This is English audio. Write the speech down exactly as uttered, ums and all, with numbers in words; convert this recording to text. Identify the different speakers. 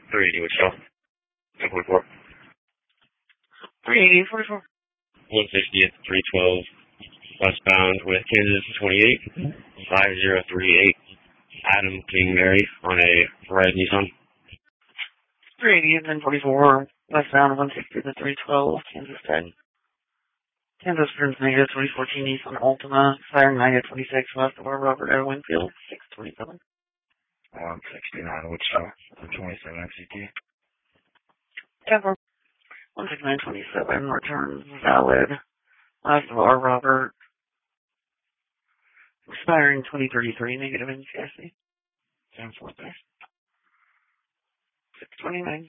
Speaker 1: three eighty Wichita. ten forty-four.
Speaker 2: three eighty, forty-four.
Speaker 1: one sixtieth, three twelve. Westbound with Kansas twenty-eight. five zero three eight. Adam King Mary on a red Nissan.
Speaker 2: three eighty, ten forty-four. Westbound one sixty to three twelve. Kansas ten. Kansas turns negative twenty fourteen Nissan Altima. Siren negative twenty-six west of our Robert O. Winfield. six twenty-seven.
Speaker 3: one sixty-nine Wichita. twenty-seven F C T.
Speaker 2: Denver. one sixty-nine twenty-seven. Returns valid. West of our Robert. Expiring twenty thirty-three. Negative N C I C.
Speaker 3: ten forty.
Speaker 2: six twenty-nine.